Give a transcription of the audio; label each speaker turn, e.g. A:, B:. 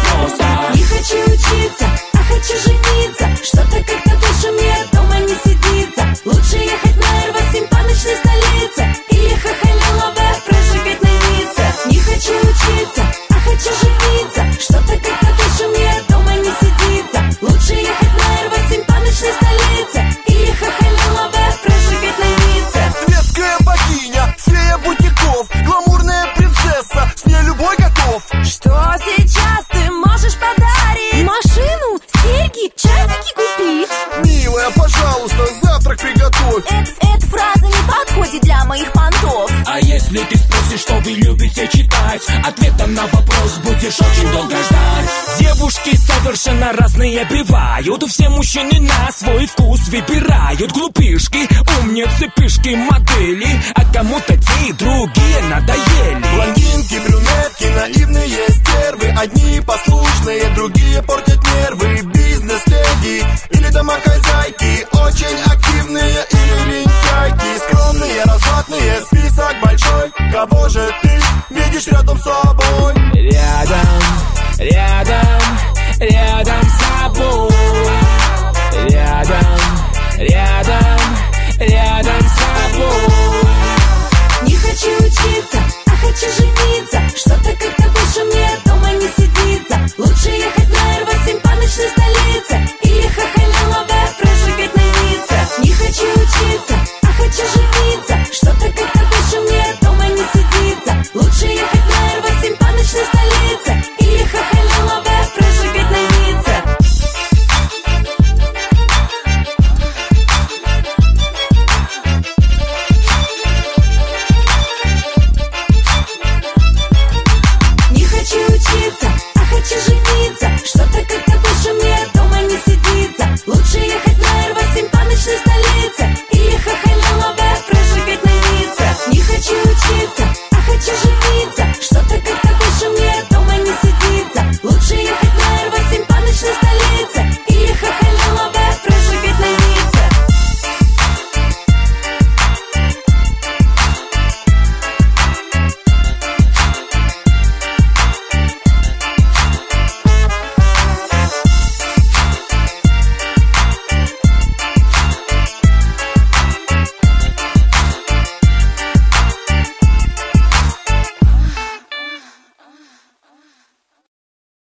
A: просто.
B: Не хочу учиться, а хочу жениться. Что-то как-то больше мне дома не сидится. Лучше ехать на Р8 по ночной столице или Хохолялове прожигать на Ницце. Не хочу учиться, а хочу жениться. Что-то как-то больше мне дома не сидится. Лучше ехать на Р8 по ночной столице или Хохолялове прожигать на Ницце.
C: Светская богиня, фея бутиков, гламурная принцесса, с ней любой готов.
B: Что сейчас ты можешь подарить? Машину, серьги, часики купить?
C: Милая, пожалуйста, завтрак приготовь.
B: Эта фраза не подходит для моих понтов.
A: А если ты спросишь, что вы любите читать, ответом на вопрос будешь очень долго ждать. Девушки совершенно разные бывают, все мужчины на свой вкус выбирают. Глупышки, умницы, пышки, модели, а кому-то те и другие надоели.
C: Блондинки, брюнетки, наивные стервы, одни послушные, другие портят нервы. Бизнес-леди или домохозяйки, очень активные или лентяйки. Скромные, развратные, список большой. Кого же ты видишь рядом с собой?
A: Рядом